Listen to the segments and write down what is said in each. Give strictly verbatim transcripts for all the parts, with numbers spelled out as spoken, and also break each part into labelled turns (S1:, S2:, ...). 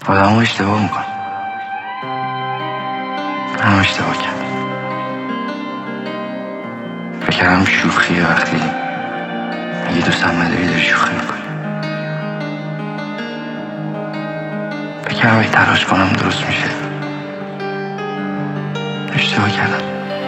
S1: آدم ها اشتباه میکنن. هم اشتباه کرد. فکر کردم شوخیه وقتی یه دوستم مداری داری شوخی میکنی. فکر کردم اگه تلاش کنم درست میشه. اشتباه کردم.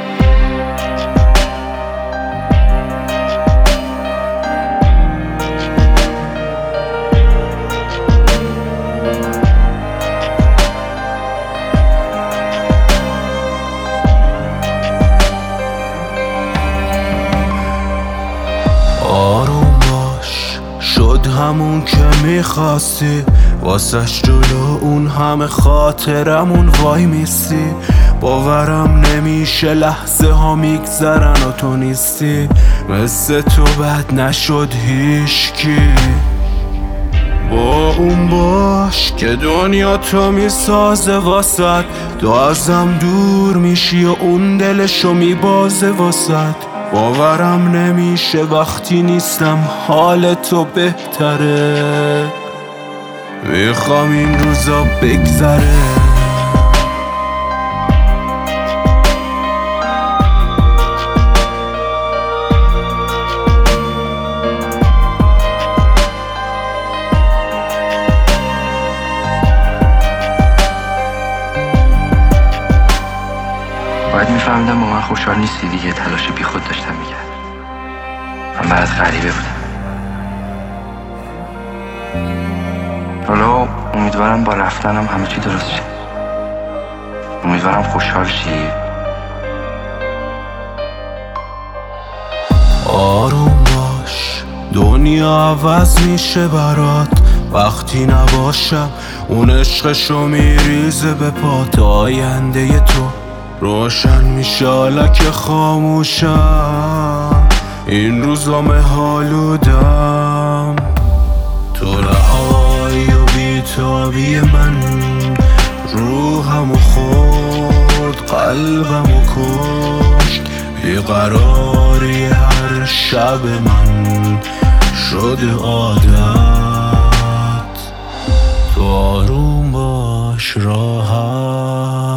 S2: آروم باش، شد همون که میخواستی، واسش جلو اون همه خاطرمون وای میستی. باورم نمیشه لحظه ها میگذرن و تو نیستی. مثل تو بد نشد هیچکی. با اون باش که دنیا تو میسازه واسد، تو ازم دور میشی و اون دلشو میبازه واسد. باورم نمیشه وقتی نیستم حال تو بهتره. میخوام این روزا بگذره.
S1: باید میفهمیدم با من خوشحال نیستی دیگه. تلاش بی خود داشتم میکرد. من برات غریبه بودم. حالا امیدوارم با رفتنم همه چی درست شه. امیدوارم خوشحال شی.
S2: آروم باش، دنیا عوض میشه برات وقتی نباشم. اون عشقشو میریزه به پات. آینده تو روشن میشه حالا که خاموشم. این روزا مهالودم. تو رهایی و بیتابی من روحمو خورد، قلبمو کشت. بیقراری هر شب من شده عادت. تو آروم باش، راحت